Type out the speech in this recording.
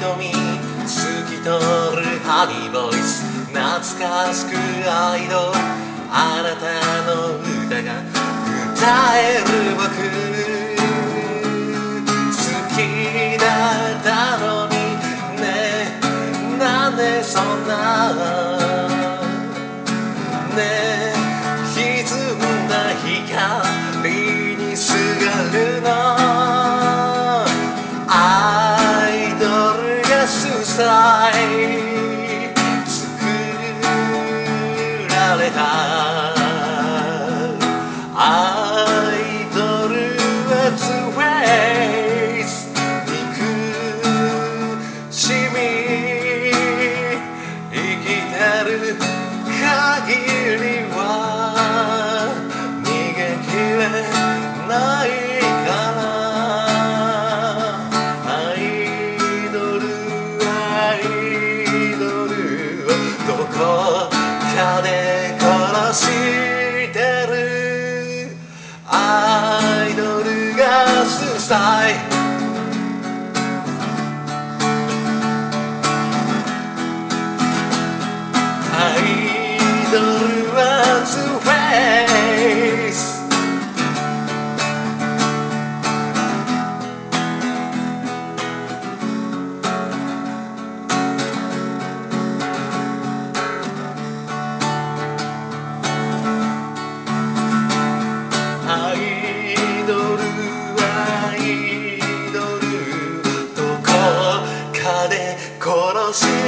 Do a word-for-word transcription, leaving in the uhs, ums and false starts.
瞳透き通るハニーボイス懐かしく愛のあなたの歌が歌える僕好きだったのにねなんでそんなね歪んだ光にすがるのアイドルが主催作られたアイドルはツフェイス憎しみ生きてる限りは逃げきれないからアイドルアイドルをどこかで殺してるアイドルが主催アイドルはツーフェイスアイドルアイドルどこかで殺し